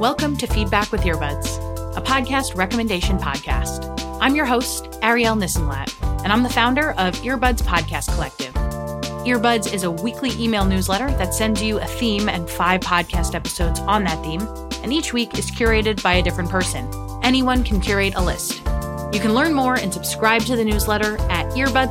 Welcome to Feedback with Earbuds, a podcast recommendation podcast. I'm your host, Arielle Nissenblatt, and I'm the founder of Earbuds Podcast Collective. Earbuds is a weekly email newsletter that sends you a theme and 5 podcast episodes on that theme, and each week is curated by a different person. Anyone can curate a list. You can learn more and subscribe to the newsletter at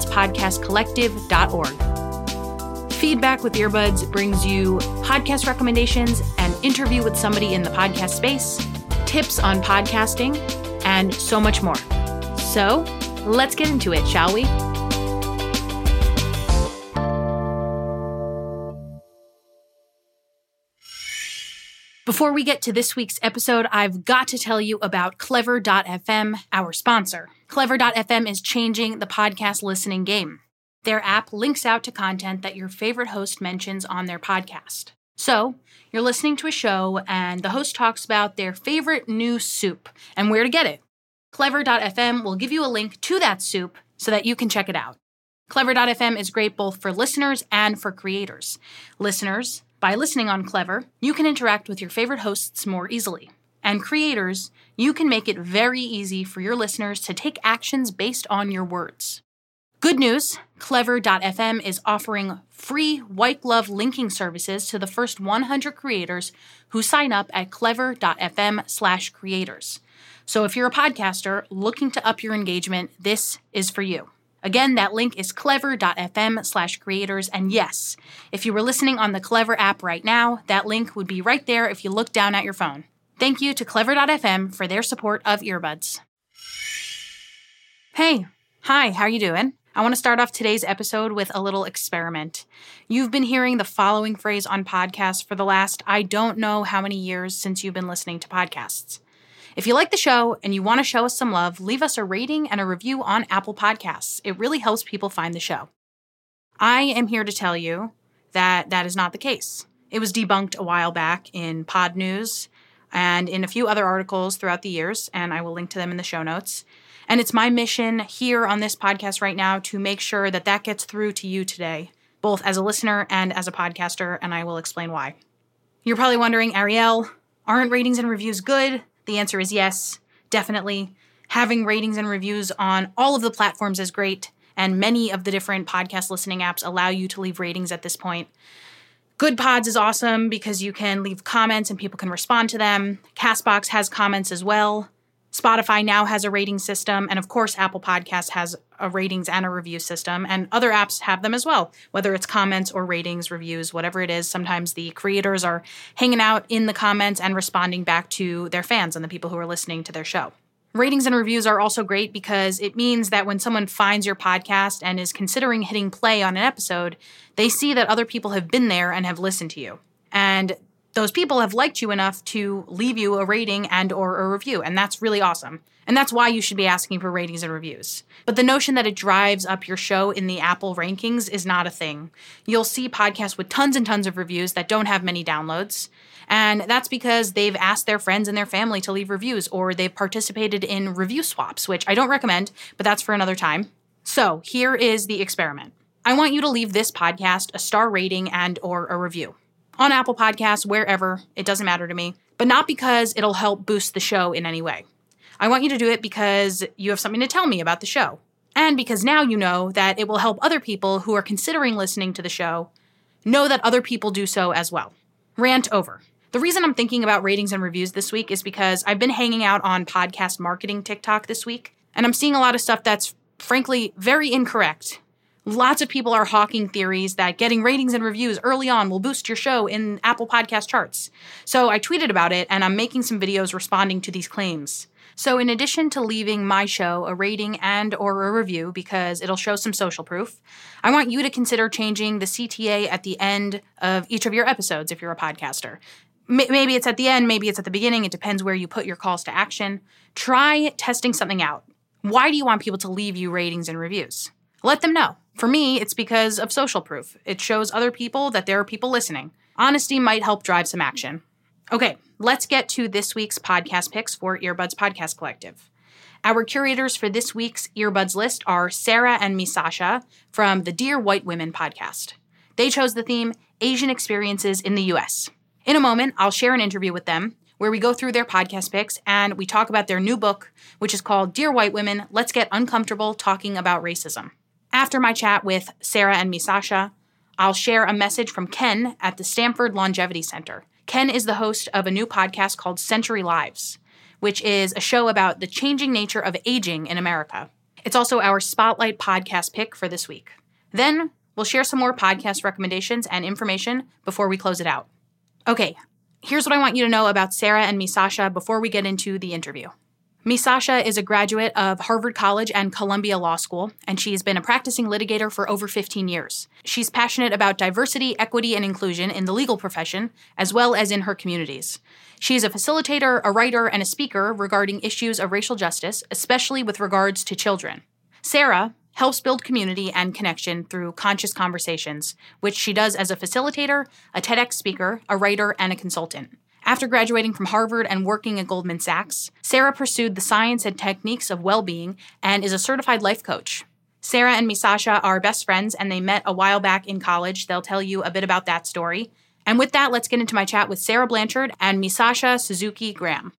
earbudspodcastcollective.org. Feedback with Earbuds brings you podcast recommendations, an interview with somebody in the podcast space, tips on podcasting, and so much more. So, let's get into it, shall we? Before we get to this week's episode, I've got to tell you about Clever.fm, our sponsor. Clever.fm is changing the podcast listening game. Their app links out to content that your favorite host mentions on their podcast. So, you're listening to a show and the host talks about their favorite new soup and where to get it. Clever.fm will give you a link to that soup so that you can check it out. Clever.fm is great both for listeners and for creators. Listeners, by listening on Clever, you can interact with your favorite hosts more easily. And creators, you can make it very easy for your listeners to take actions based on your words. Good news, Clever.fm is offering free white glove linking services to the first 100 creators who sign up at clever.fm/creators. So if you're a podcaster looking to up your engagement, this is for you. Again, that link is clever.fm/creators. And yes, if you were listening on the Clever app right now, that link would be right there if you look down at your phone. Thank you to clever.fm for their support of Earbuds. Hey, hi, how you doing? I want to start off today's episode with a little experiment. You've been hearing the following phrase on podcasts for the last I don't know how many years since you've been listening to podcasts. If you like the show and you want to show us some love, leave us a rating and a review on Apple Podcasts. It really helps people find the show. I am here to tell you that that is not the case. It was debunked a while back in Pod News and in a few other articles throughout the years, and I will link to them in the show notes. And it's my mission here on this podcast right now to make sure that that gets through to you today, both as a listener and as a podcaster, and I will explain why. You're probably wondering, Arielle, aren't ratings and reviews good? The answer is yes, definitely. Having ratings and reviews on all of the platforms is great, and many of the different podcast listening apps allow you to leave ratings at this point. Good Pods is awesome because you can leave comments and people can respond to them. CastBox has comments as well. Spotify now has a rating system, and of course, Apple Podcasts has a ratings and a review system, and other apps have them as well, whether it's comments or ratings, reviews, whatever it is. Sometimes the creators are hanging out in the comments and responding back to their fans and the people who are listening to their show. Ratings and reviews are also great because it means that when someone finds your podcast and is considering hitting play on an episode, they see that other people have been there and have listened to you. And those people have liked you enough to leave you a rating and or a review, and that's really awesome. And that's why you should be asking for ratings and reviews. But the notion that it drives up your show in the Apple rankings is not a thing. You'll see podcasts with tons and tons of reviews that don't have many downloads, and that's because they've asked their friends and their family to leave reviews, or they've participated in review swaps, which I don't recommend, but that's for another time. So here is the experiment. I want you to leave this podcast a star rating and or a review. On Apple Podcasts, wherever, it doesn't matter to me, but not because it'll help boost the show in any way. I want you to do it because you have something to tell me about the show, and because now you know that it will help other people who are considering listening to the show know that other people do so as well. Rant over. The reason I'm thinking about ratings and reviews this week is because I've been hanging out on podcast marketing TikTok this week, and I'm seeing a lot of stuff that's, frankly, very incorrect. Lots of people are hawking theories that getting ratings and reviews early on will boost your show in Apple Podcast charts. So I tweeted about it, and I'm making some videos responding to these claims. So in addition to leaving my show a rating and or a review because it'll show some social proof, I want you to consider changing the CTA at the end of each of your episodes if you're a podcaster. Maybe it's at the end, maybe it's at the beginning. It depends where you put your calls to action. Try testing something out. Why do you want people to leave you ratings and reviews? Let them know. For me, it's because of social proof. It shows other people that there are people listening. Honesty might help drive some action. Okay, let's get to this week's podcast picks for Earbuds Podcast Collective. Our curators for this week's Earbuds list are Sarah and Misasha from the Dear White Women podcast. They chose the theme Asian Experiences in the U.S. In a moment, I'll share an interview with them, where we go through their podcast picks and we talk about their new book, which is called Dear White Women, Let's Get Uncomfortable Talking About Racism. After my chat with Sarah and Misasha, I'll share a message from Ken at the Stanford Longevity Center. Ken is the host of a new podcast called Century Lives, which is a show about the changing nature of aging in America. It's also our Spotlight podcast pick for this week. Then we'll share some more podcast recommendations and information before we close it out. Okay, here's what I want you to know about Sarah and Misasha before we get into the interview. Misasha is a graduate of Harvard College and Columbia Law School, and she's been a practicing litigator for over 15 years. She's passionate about diversity, equity, and inclusion in the legal profession, as well as in her communities. She's a facilitator, a writer, and a speaker regarding issues of racial justice, especially with regards to children. Sarah helps build community and connection through conscious conversations, which she does as a facilitator, a TEDx speaker, a writer, and a consultant. After graduating from Harvard and working at Goldman Sachs, Sarah pursued the science and techniques of well-being and is a certified life coach. Sarah and Misasha are best friends, and they met a while back in college. They'll tell you a bit about that story. And with that, let's get into my chat with Sarah Blanchard and Misasha Suzuki Graham.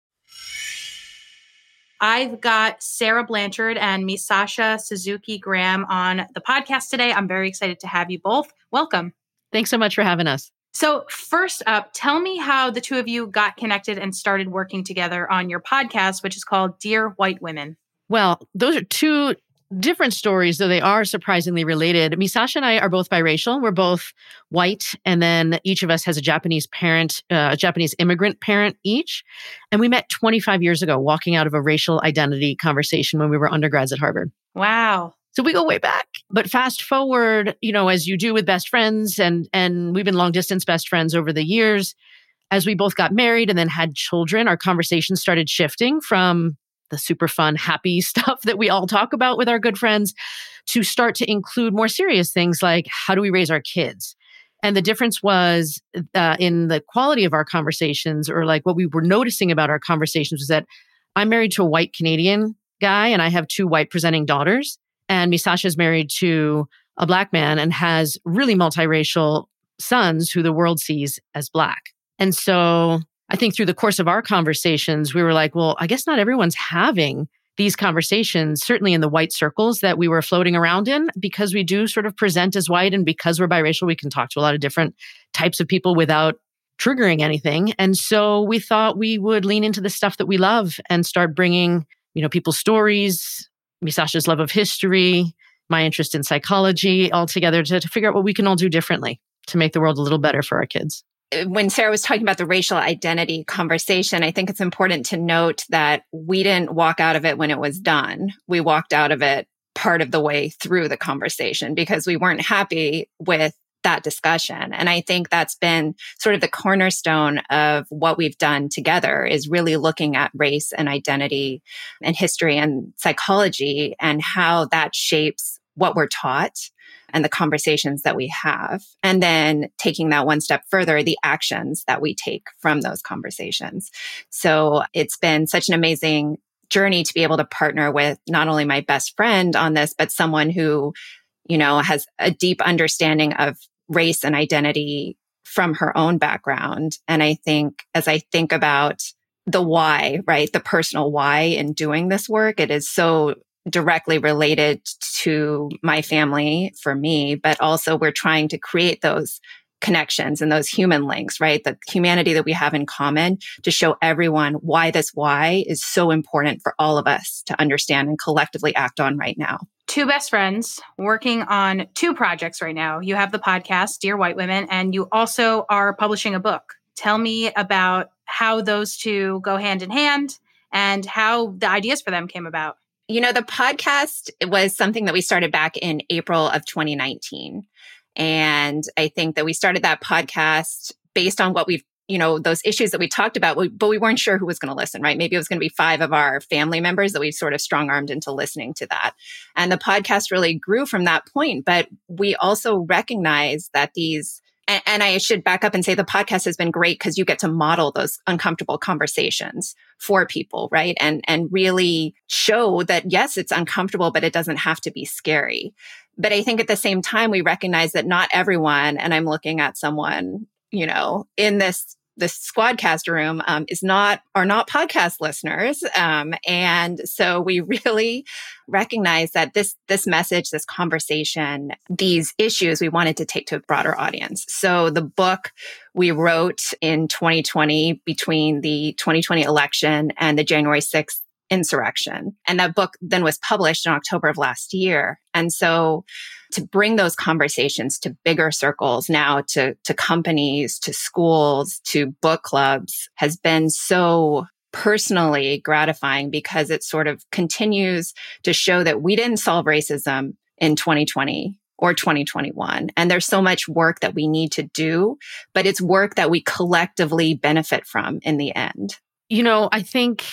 I've got Sarah Blanchard and Misasha Suzuki Graham on the podcast today. I'm very excited to have you both. Welcome. Thanks so much for having us. So first up, tell me how the two of you got connected and started working together on your podcast, which is called Dear White Women. Well, those are two different stories, though they are surprisingly related. Misasha and I are both biracial. We're both white, and then each of us has a Japanese parent, a Japanese immigrant parent each. And we met 25 years ago, walking out of a racial identity conversation when we were undergrads at Harvard. Wow. So we go way back. But fast forward, as you do with best friends, and we've been long distance best friends over the years, as we both got married and then had children, our conversations started shifting from the super fun, happy stuff that we all talk about with our good friends to start to include more serious things like how do we raise our kids? And the difference was in the quality of our conversations, or like what we were noticing about our conversations, was that I'm married to a white Canadian guy and I have two white presenting daughters. And Misasha is married to a Black man and has really multiracial sons who the world sees as Black. And so I think through the course of our conversations, we were like, well, I guess not everyone's having these conversations, certainly in the white circles that we were floating around in, because we do sort of present as white. And because we're biracial, we can talk to a lot of different types of people without triggering anything. And so we thought we would lean into the stuff that we love and start bringing, people's stories, Misasha's love of history, my interest in psychology, all together to figure out what we can all do differently to make the world a little better for our kids. When Sarah was talking about the racial identity conversation, I think it's important to note that we didn't walk out of it when it was done. We walked out of it part of the way through the conversation because we weren't happy with that discussion. And I think that's been sort of the cornerstone of what we've done together, is really looking at race and identity and history and psychology and how that shapes what we're taught and the conversations that we have. And then taking that one step further, the actions that we take from those conversations. So it's been such an amazing journey to be able to partner with not only my best friend on this, but someone who, has a deep understanding of race and identity from her own background. And I think as I think about the why, right, the personal why in doing this work, it is so directly related to my family for me, but also we're trying to create those connections and those human links, right? The humanity that we have in common to show everyone why this why is so important for all of us to understand and collectively act on right now. Two best friends working on two projects right now. You have the podcast, Dear White Women, and you also are publishing a book. Tell me about how those two go hand in hand and how the ideas for them came about. The podcast was something that we started back in April of 2019. And I think that we started that podcast based on what we've, those issues that we talked about, but we weren't sure who was going to listen, right? Maybe it was going to be 5 of our family members that we sort of strong-armed into listening to that. And the podcast really grew from that point. But we also recognize that and I should back up and say the podcast has been great because you get to model those uncomfortable conversations for people, right? And really show that, yes, it's uncomfortable, but it doesn't have to be scary. But I think at the same time, we recognize that not everyone, and I'm looking at someone, in this the Squadcast room are not podcast listeners. And so we really recognize that this message, this conversation, these issues we wanted to take to a broader audience. So the book we wrote in 2020 between the 2020 election and the January 6th insurrection. And that book then was published in October of last year. And so to bring those conversations to bigger circles now, to companies, to schools, to book clubs has been so personally gratifying because it sort of continues to show that we didn't solve racism in 2020 or 2021. And there's so much work that we need to do, but it's work that we collectively benefit from in the end. You know, I think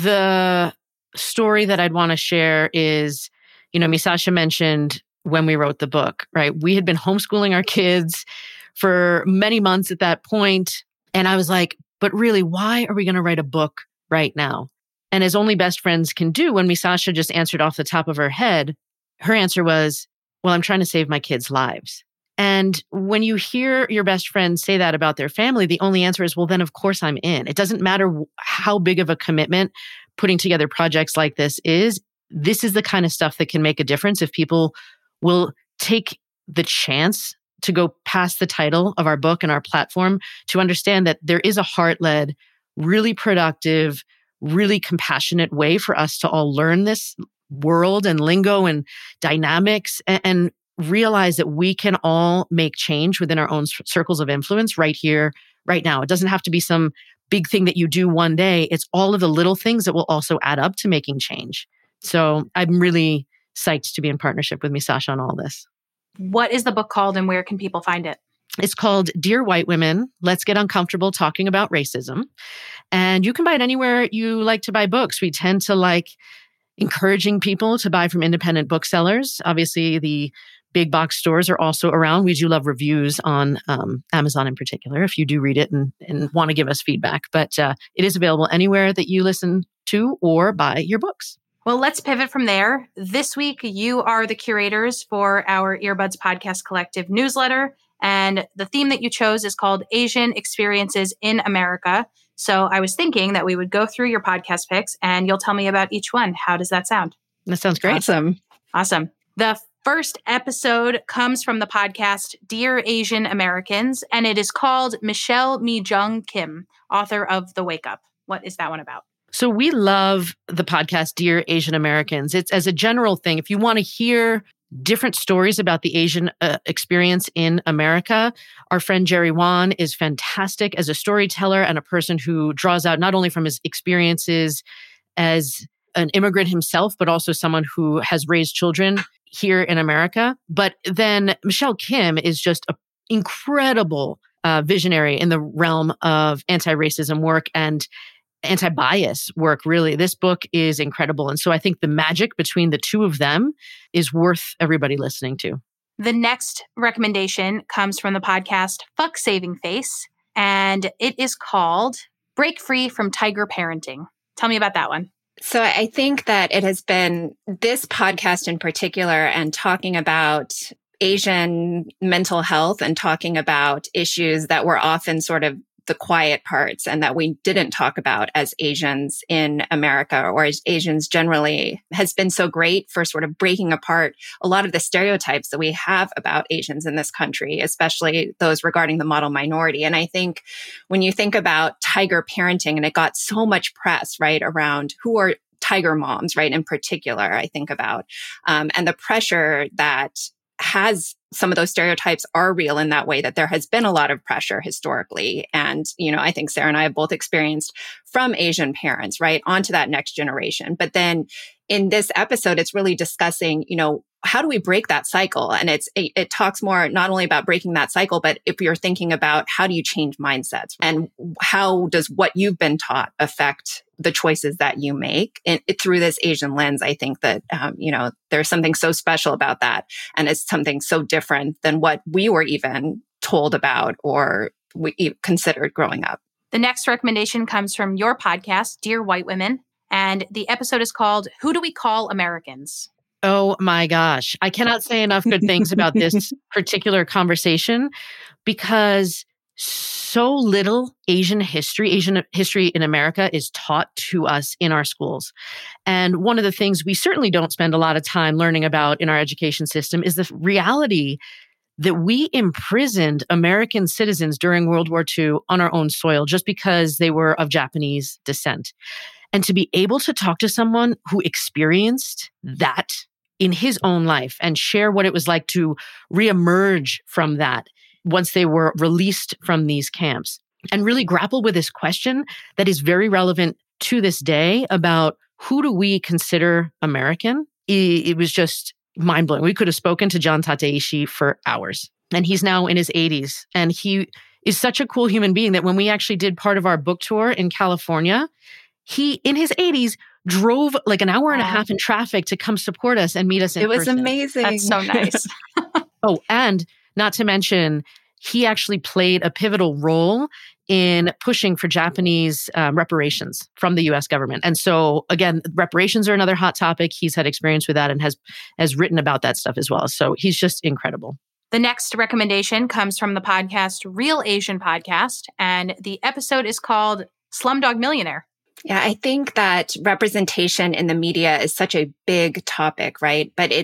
the story that I'd want to share is, you know, Misasha mentioned when we wrote the book, right? We had been homeschooling our kids for many months at that point. And I was like, but really, why are we going to write a book right now? And as only best friends can do, when Misasha just answered off the top of her head, her answer was, well, I'm trying to save my kids' lives. And when you hear your best friend say that about their family, the only answer is, well, then of course I'm in. It doesn't matter how big of a commitment putting together projects like this is. This is the kind of stuff that can make a difference if people will take the chance to go past the title of our book and our platform to understand that there is a heart-led, really productive, really compassionate way for us to all learn this world and lingo and dynamics and realize that we can all make change within our own circles of influence right here, right now. It doesn't have to be some big thing that you do one day. It's all of the little things that will also add up to making change. So I'm really psyched to be in partnership with Misasha on all this. What is the book called and where can people find it? It's called Dear White Women, Let's Get Uncomfortable Talking About Racism. And you can buy it anywhere you like to buy books. We tend to like encouraging people to buy from independent booksellers. Obviously, the big box stores are also around. We do love reviews on Amazon in particular, if you do read it and want to give us feedback. But it is available anywhere that you listen to or buy your books. Well, let's pivot from there. This week, you are the curators for our Earbuds Podcast Collective newsletter. And the theme that you chose is called Asian Experiences in America. So I was thinking that we would go through your podcast picks and you'll tell me about each one. How does that sound? That sounds great. Awesome. The first episode comes from the podcast Dear Asian Americans, and it is called Michelle Mi-jung Kim, author of The Wake Up. What is that one about? So we love the podcast Dear Asian Americans. It's as a general thing. If you want to hear different stories about the Asian experience in America, our friend Jerry Wan is fantastic as a storyteller and a person who draws out not only from his experiences as an immigrant himself, but also someone who has raised children here in America. But then Michelle Kim is just an incredible visionary in the realm of anti-racism work and anti-bias work, really. This book is incredible. And so I think the magic between the two of them is worth everybody listening to. The next recommendation comes from the podcast Fuck Saving Face, and it is called Break Free from Tiger Parenting. Tell me about that one. So I think that it has been this podcast in particular and talking about Asian mental health and talking about issues that were often sort of the quiet parts and that we didn't talk about as Asians in America or as Asians generally has been so great for sort of breaking apart a lot of the stereotypes that we have about Asians in this country, especially those regarding the model minority. And I think when you think about tiger parenting, and it got so much press, right, around who are tiger moms, right, in particular, I think about, and the pressure that has some of those stereotypes are real in that way, that there has been a lot of pressure historically. And, you know, I think Sarah and I have both experienced from Asian parents, right, onto that next generation. But then in this episode, it's really discussing, you know, how do we break that cycle? And it talks more not only about breaking that cycle, but if you're thinking about how do you change mindsets and how does what you've been taught affect the choices that you make through this Asian lens. I think that, you know, there's something so special about that. And it's something so different than what we were even told about or we considered growing up. The next recommendation comes from your podcast, Dear White Women. And the episode is called Who Do We Call Americans? Oh my gosh. I cannot say enough good things about this particular conversation because so little Asian history in America is taught to us in our schools. And one of the things we certainly don't spend a lot of time learning about in our education system is the reality that we imprisoned American citizens during World War II on our own soil just because they were of Japanese descent. And to be able to talk to someone who experienced that in his own life and share what it was like to reemerge from that once they were released from these camps and really grapple with this question that is very relevant to this day about who do we consider American? It was just mind-blowing. We could have spoken to John Tateishi for hours, and he's now in his 80s. And he is such a cool human being that when we actually did part of our book tour in California, he, in his 80s, drove like an hour and a half in traffic to come support us and meet us in person. It was amazing. That's so nice. Oh, and not to mention, he actually played a pivotal role in pushing for Japanese reparations from the U.S. government. And so, again, reparations are another hot topic. He's had experience with that and has written about that stuff as well. So he's just incredible. The next recommendation comes from the podcast Real Asian Podcast, and the episode is called Slumdog Millionaire. Yeah, I think that representation in the media is such a big topic, right? But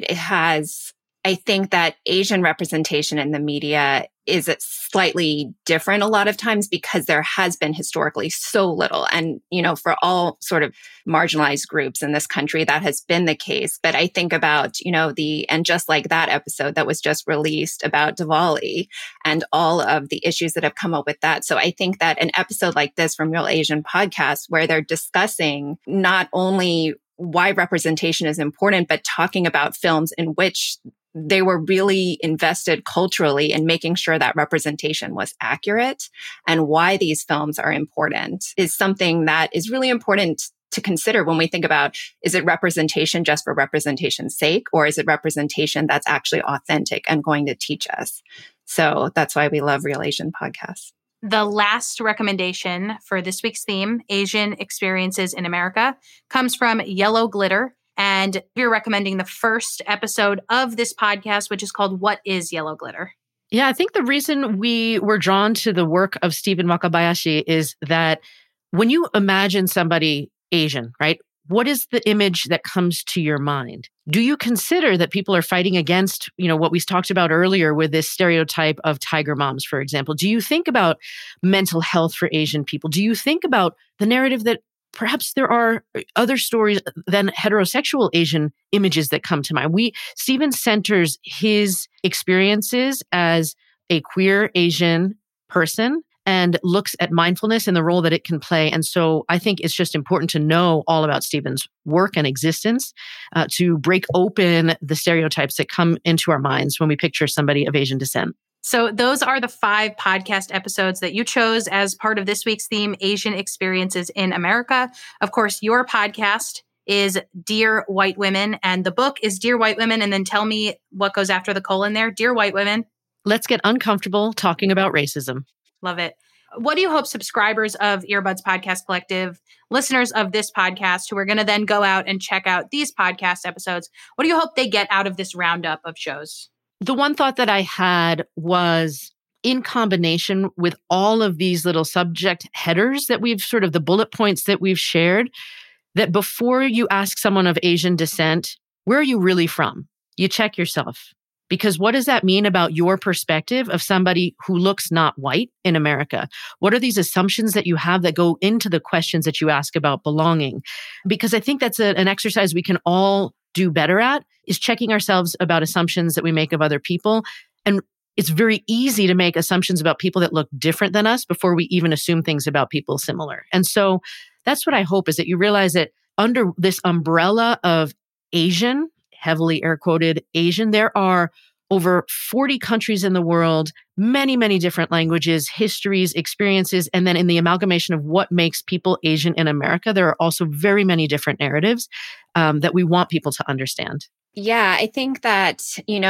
I think that Asian representation in the media is slightly different a lot of times because there has been historically so little. And, for all sort of marginalized groups in this country, that has been the case. But I think about, and just like that episode that was just released about Diwali and all of the issues that have come up with that. So I think that an episode like this from Real Asian Podcast, where they're discussing not only why representation is important, but talking about films in which they were really invested culturally in making sure that representation was accurate and why these films are important is something that is really important to consider when we think about, is it representation just for representation's sake, or is it representation that's actually authentic and going to teach us? So that's why we love Real Asian Podcasts. The last recommendation for this week's theme, Asian Experiences in America, comes from Yellow Glitter. And we're recommending the first episode of this podcast, which is called What is Yellow Glitter? Yeah, I think the reason we were drawn to the work of Stephen Wakabayashi is that when you imagine somebody Asian, right? What is the image that comes to your mind? Do you consider that people are fighting against, what we talked about earlier with this stereotype of tiger moms, for example? Do you think about mental health for Asian people? Do you think about the narrative that perhaps there are other stories than heterosexual Asian images that come to mind? Stephen centers his experiences as a queer Asian person and looks at mindfulness and the role that it can play. And so I think it's just important to know all about Stephen's work and existence to break open the stereotypes that come into our minds when we picture somebody of Asian descent. So those are the 5 podcast episodes that you chose as part of this week's theme, Asian Experiences in America. Of course, your podcast is Dear White Women, and the book is Dear White Women. And then tell me what goes after the colon there. Dear White Women. Let's get uncomfortable talking about racism. Love it. What do you hope subscribers of Earbuds Podcast Collective, listeners of this podcast who are going to then go out and check out these podcast episodes, what do you hope they get out of this roundup of shows? The one thought that I had was, in combination with all of these little subject headers that we've sort of the bullet points that we've shared, that before you ask someone of Asian descent, where are you really from? You check yourself. Because what does that mean about your perspective of somebody who looks not white in America? What are these assumptions that you have that go into the questions that you ask about belonging? Because I think that's an exercise we can all do better at, is checking ourselves about assumptions that we make of other people. And it's very easy to make assumptions about people that look different than us before we even assume things about people similar. And so that's what I hope, is that you realize that under this umbrella of Asian, heavily air quoted Asian, there are over 40 countries in the world, many, many different languages, histories, experiences. And then in the amalgamation of what makes people Asian in America, there are also very many different narratives that we want people to understand. Yeah, I think that, in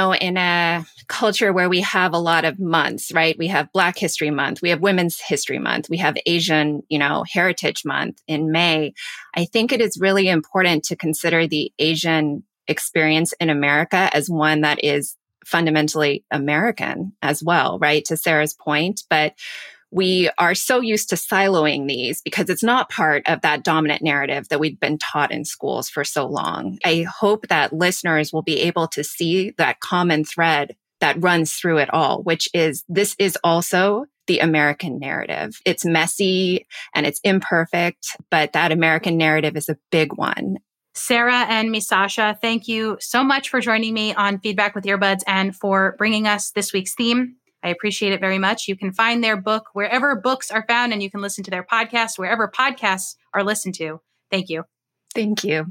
a culture where we have a lot of months, right? We have Black History Month, we have Women's History Month, we have Asian, Heritage Month in May. I think it is really important to consider the Asian experience in America as one that is fundamentally American as well, right? To Sarah's point. But we are so used to siloing these because it's not part of that dominant narrative that we've been taught in schools for so long. I hope that listeners will be able to see that common thread that runs through it all, which is this is also the American narrative. It's messy and it's imperfect, but that American narrative is a big one. Sarah and Misasha, thank you so much for joining me on Feedback with Earbuds and for bringing us this week's theme. I appreciate it very much. You can find their book wherever books are found, and you can listen to their podcast wherever podcasts are listened to. Thank you. Thank you.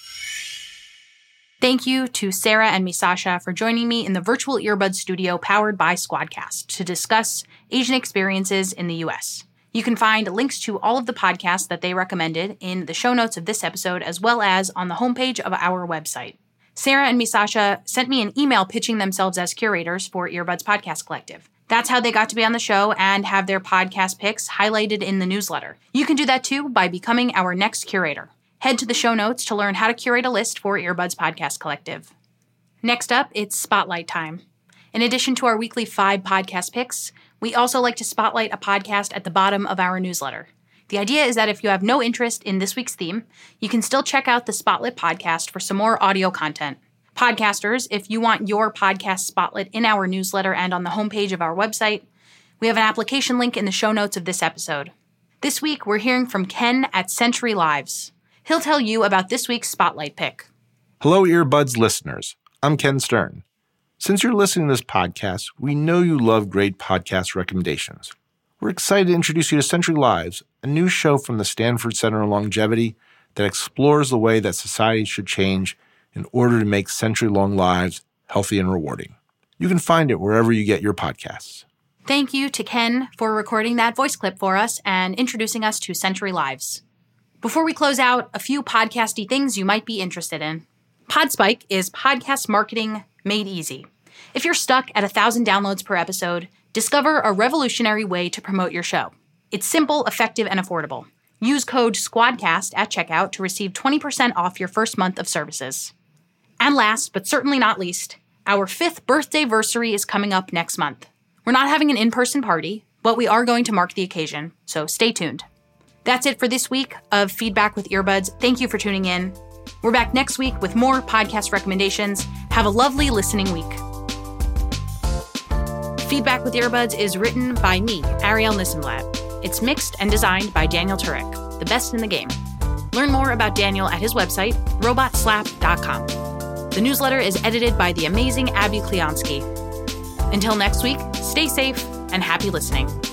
Thank you to Sarah and Misasha for joining me in the virtual earbud studio powered by Squadcast to discuss Asian experiences in the U.S. You can find links to all of the podcasts that they recommended in the show notes of this episode, as well as on the homepage of our website. Sarah and Misasha sent me an email pitching themselves as curators for Earbuds Podcast Collective. That's how they got to be on the show and have their podcast picks highlighted in the newsletter. You can do that too by becoming our next curator. Head to the show notes to learn how to curate a list for Earbuds Podcast Collective. Next up, it's Spotlight time. In addition to our weekly 5 podcast picks, we also like to spotlight a podcast at the bottom of our newsletter. The idea is that if you have no interest in this week's theme, you can still check out the Spotlit podcast for some more audio content. Podcasters, if you want your podcast spotlit in our newsletter and on the homepage of our website, we have an application link in the show notes of this episode. This week, we're hearing from Ken at Century Lives. He'll tell you about this week's Spotlight pick. Hello, Earbuds listeners. I'm Ken Stern. Since you're listening to this podcast, we know you love great podcast recommendations. We're excited to introduce you to Century Lives, a new show from the Stanford Center on Longevity that explores the way that society should change in order to make century-long lives healthy and rewarding. You can find it wherever you get your podcasts. Thank you to Ken for recording that voice clip for us and introducing us to Century Lives. Before we close out, a few podcasty things you might be interested in. Podspike is podcast marketing made easy. If you're stuck at 1,000 downloads per episode, discover a revolutionary way to promote your show. It's simple, effective, and affordable. Use code SQUADCAST at checkout to receive 20% off your first month of services. And last, but certainly not least, our 5th birthday-versary is coming up next month. We're not having an in-person party, but we are going to mark the occasion, so stay tuned. That's it for this week of Feedback with Earbuds. Thank you for tuning in. We're back next week with more podcast recommendations. Have a lovely listening week. Feedback with Earbuds is written by me, Ariel Nissenblatt. It's mixed and designed by Daniel Turek, the best in the game. Learn more about Daniel at his website, robotslap.com. The newsletter is edited by the amazing Abby Kleonsky. Until next week, stay safe and happy listening.